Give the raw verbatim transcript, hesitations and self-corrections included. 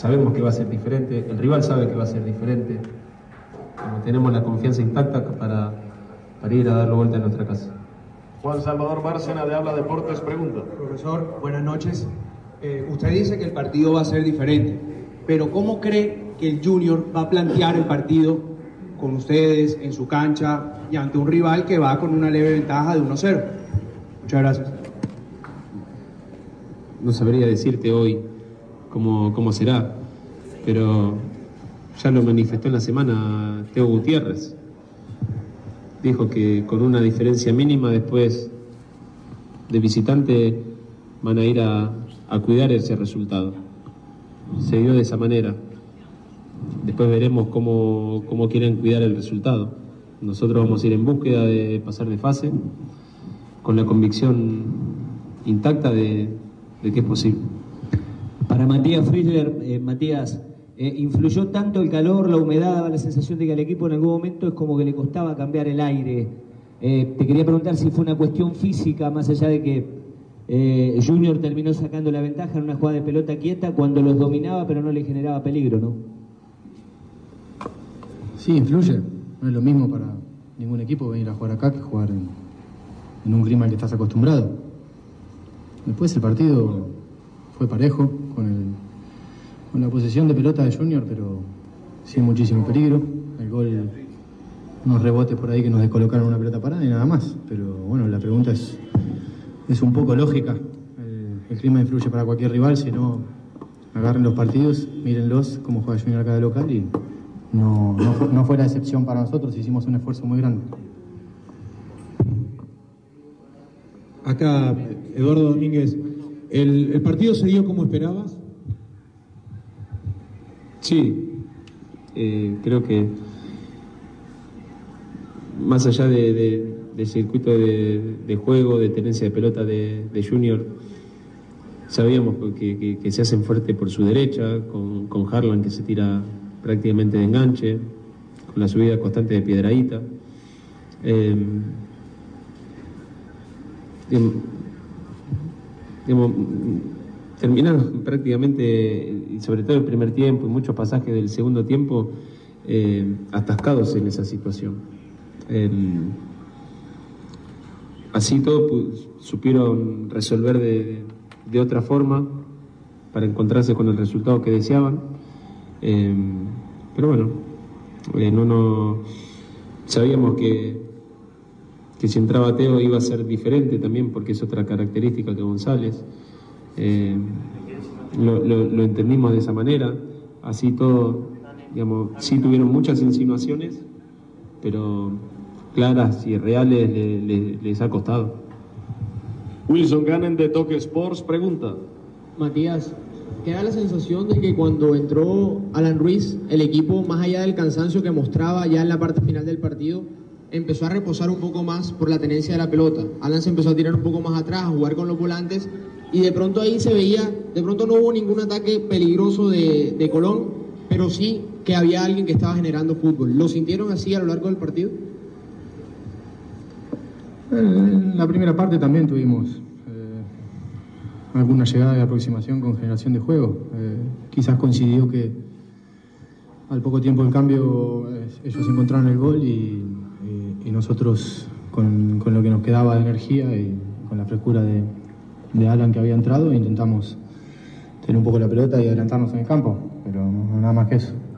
sabemos que va a ser diferente, el rival sabe que va a ser diferente. Como tenemos la confianza intacta para, para ir a darlo vuelta en nuestra casa. Juan Salvador Bárcena de Habla Deportes pregunta. Profesor, buenas noches. Eh, usted dice que el partido va a ser diferente, pero ¿cómo cree que el Junior va a plantear el partido con ustedes en su cancha y ante un rival que va con una leve ventaja de uno cero? Muchas gracias. No sabría decirte hoy cómo, cómo será, pero ya lo manifestó en la semana Teo Gutiérrez. Dijo que con una diferencia mínima después de visitante van a ir a, a cuidar ese resultado. Se dio de esa manera. Después veremos cómo, cómo quieren cuidar el resultado. Nosotros vamos a ir en búsqueda de pasar de fase con la convicción intacta de, de que es posible. Para Matías Friedler, eh, Matías, eh, ¿influyó tanto el calor, la humedad, daba la sensación de que al equipo en algún momento es como que le costaba cambiar el aire? Eh, te quería preguntar si fue una cuestión física, más allá de que eh, Junior terminó sacando la ventaja en una jugada de pelota quieta cuando los dominaba pero no le generaba peligro, ¿no? Sí, influye. No es lo mismo para ningún equipo venir a jugar acá que jugar en, en un clima al que estás acostumbrado. Después el partido fue parejo, con, el, con la posesión de pelota de Junior, pero sin muchísimo peligro. El gol, unos rebotes por ahí que nos descolocaron una pelota parada y nada más. Pero bueno, la pregunta es, es un poco lógica. El, el clima influye para cualquier rival, si no, agarren los partidos, mírenlos, cómo juega Junior acá de local y no, no, fue, no fue la excepción para nosotros, hicimos un esfuerzo muy grande. Acá, Eduardo Domínguez, ¿el, el partido se dio como esperabas? Sí, eh, creo que más allá de, de, del circuito de, de juego, de tenencia de pelota de, de Junior, sabíamos que, que, que se hacen fuerte por su derecha, con, con Harlan que se tira prácticamente de enganche, con la subida constante de Piedradita. Eh, digamos, digamos, terminaron prácticamente, y sobre todo el primer tiempo y muchos pasajes del segundo tiempo, eh, atascados en esa situación. Eh, así todo pues, supieron resolver de, de otra forma para encontrarse con el resultado que deseaban. Eh, pero bueno, eh, no, no sabíamos que, que si entraba Teo iba a ser diferente también, porque es otra característica que González. Eh, lo, lo, lo entendimos de esa manera. Así todo, digamos, sí tuvieron muchas insinuaciones, pero claras y reales le, le, les ha costado. Wilson Ganen de Toque Sports pregunta. Matías, queda la sensación de que cuando entró Alan Ruiz, el equipo, más allá del cansancio que mostraba ya en la parte final del partido, empezó a reposar un poco más por la tenencia de la pelota. Alan se empezó a tirar un poco más atrás, a jugar con los volantes, y de pronto ahí se veía, de pronto no hubo ningún ataque peligroso de, de Colón, pero sí que había alguien que estaba generando fútbol. ¿Lo sintieron así a lo largo del partido? En la primera parte también tuvimos alguna llegada de aproximación con generación de juego. Eh, quizás coincidió que al poco tiempo del cambio eh, ellos encontraron el gol y, y, y nosotros con, con lo que nos quedaba de energía y con la frescura de, de Alan que había entrado intentamos tener un poco la pelota y adelantarnos en el campo, pero no, nada más que eso.